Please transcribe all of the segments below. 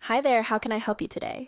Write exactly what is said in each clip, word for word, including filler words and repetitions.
Hi there, how can I help you today?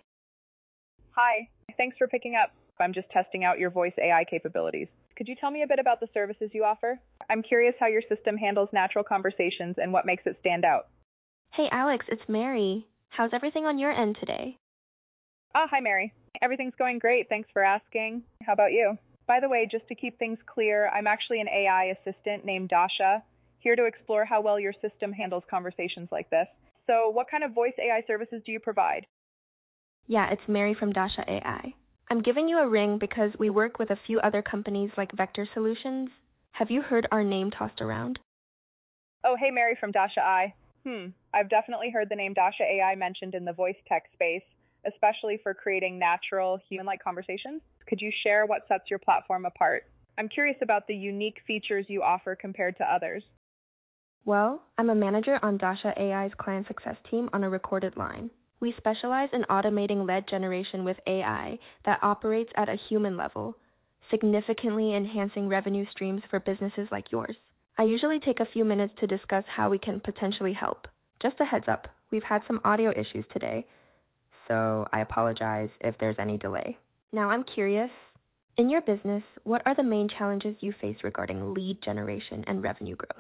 Hi, thanks for picking up. I'm just testing out your voice A I capabilities. Could you tell me a bit about the services you offer? I'm curious how your system handles natural conversations and what makes it stand out. Hey Alex, it's Mary. How's everything on your end today? Ah, hi Mary. Everything's going great, thanks for asking. How about you? By the way, just to keep things clear, I'm actually an A I assistant named Dasha, here to explore how well your system handles conversations like this. So, what kind of voice A I services do you provide? Yeah, it's Mary from Dasha A I. I'm giving you a ring because we work with a few other companies like Vector Solutions. Have you heard our name tossed around? Oh, hey Mary from Dasha A I. Hmm, I've definitely heard the name Dasha A I mentioned in the voice tech space, especially for creating natural, human-like conversations. Could you share what sets your platform apart? I'm curious about the unique features you offer compared to others. Well, I'm a manager on Dasha A I's client success team on a recorded line. We specialize in automating lead generation with A I that operates at a human level, significantly enhancing revenue streams for businesses like yours. I usually take a few minutes to discuss how we can potentially help. Just a heads up, we've had some audio issues today, so I apologize if there's any delay. Now I'm curious, in your business, what are the main challenges you face regarding lead generation and revenue growth?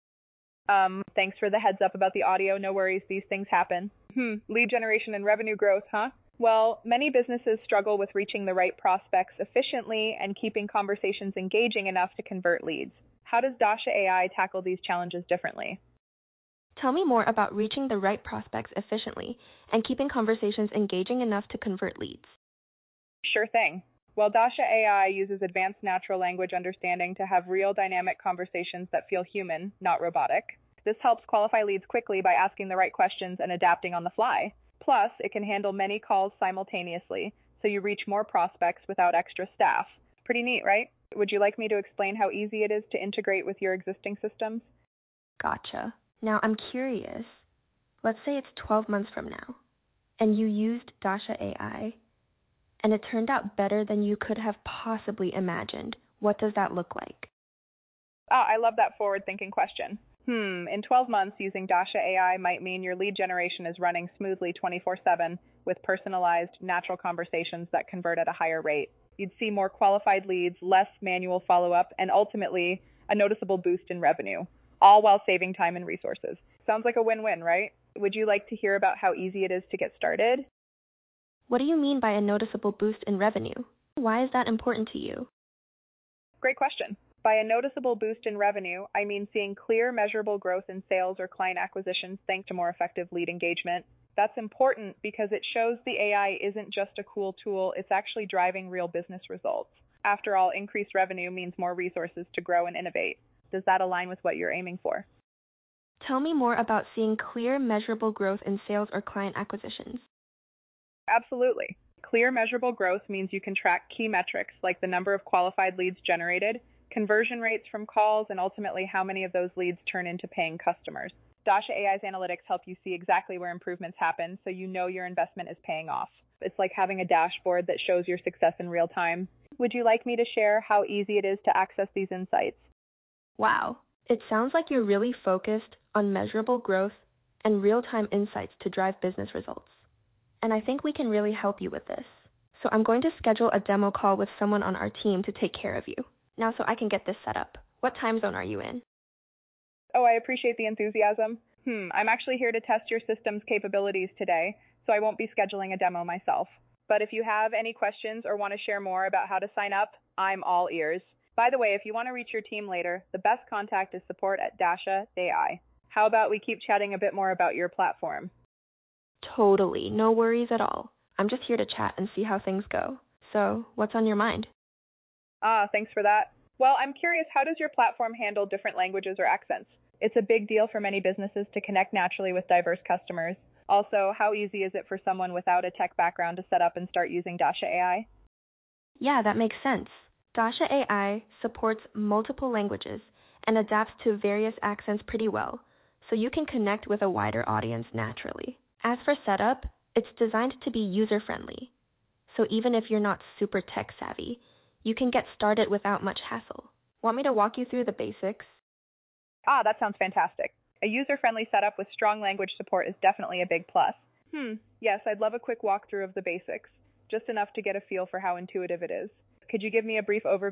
Um, thanks for the heads up about the audio. No worries, these things happen. Hmm, lead generation and revenue growth, huh? Well, many businesses struggle with reaching the right prospects efficiently and keeping conversations engaging enough to convert leads. How does Dasha A I tackle these challenges differently? Tell me more about reaching the right prospects efficiently and keeping conversations engaging enough to convert leads. Sure thing. Well, Dasha A I uses advanced natural language understanding to have real dynamic conversations that feel human, not robotic. This helps qualify leads quickly by asking the right questions and adapting on the fly. Plus, it can handle many calls simultaneously, so you reach more prospects without extra staff. Pretty neat, right? Would you like me to explain how easy it is to integrate with your existing systems? Gotcha. Now I'm curious. Let's say it's twelve months from now, and you used Dasha A I, and it turned out better than you could have possibly imagined. What does that look like? Ah, I love that forward-thinking question. Hmm, in twelve months, using Dasha A I might mean your lead generation is running smoothly twenty-four seven with personalized, natural conversations that convert at a higher rate. You'd see more qualified leads, less manual follow-up, and ultimately, a noticeable boost in revenue, all while saving time and resources. Sounds like a win-win, right? Would you like to hear about how easy it is to get started? What do you mean by a noticeable boost in revenue? Why is that important to you? Great question. By a noticeable boost in revenue, I mean seeing clear, measurable growth in sales or client acquisitions thanks to more effective lead engagement. That's important because it shows the A I isn't just a cool tool, it's actually driving real business results. After all, increased revenue means more resources to grow and innovate. Does that align with what you're aiming for? Tell me more about seeing clear, measurable growth in sales or client acquisitions. Absolutely. Clear, measurable growth means you can track key metrics like the number of qualified leads generated, conversion rates from calls, and ultimately how many of those leads turn into paying customers. Dasha A I's analytics help you see exactly where improvements happen so you know your investment is paying off. It's like having a dashboard that shows your success in real time. Would you like me to share how easy it is to access these insights? Wow, it sounds like you're really focused on measurable growth and real-time insights to drive business results. And I think we can really help you with this. So I'm going to schedule a demo call with someone on our team to take care of you. Now so I can get this set up. What time zone are you in? Oh, I appreciate the enthusiasm. Hmm, I'm actually here to test your system's capabilities today, so I won't be scheduling a demo myself. But if you have any questions or want to share more about how to sign up, I'm all ears. By the way, if you want to reach your team later, the best contact is support at Dasha A I. How about we keep chatting a bit more about your platform? Totally, no worries at all. I'm just here to chat and see how things go. So, what's on your mind? Ah, thanks for that. Well, I'm curious, how does your platform handle different languages or accents? It's a big deal for many businesses to connect naturally with diverse customers. Also, how easy is it for someone without a tech background to set up and start using Dasha A I? Yeah, that makes sense. Dasha A I supports multiple languages and adapts to various accents pretty well, so you can connect with a wider audience naturally. As for setup, it's designed to be user-friendly, so even if you're not super tech-savvy, you can get started without much hassle. Want me to walk you through the basics? Ah, that sounds fantastic. A user-friendly setup with strong language support is definitely a big plus. Hmm, yes, I'd love a quick walkthrough of the basics, just enough to get a feel for how intuitive it is. Could you give me a brief overview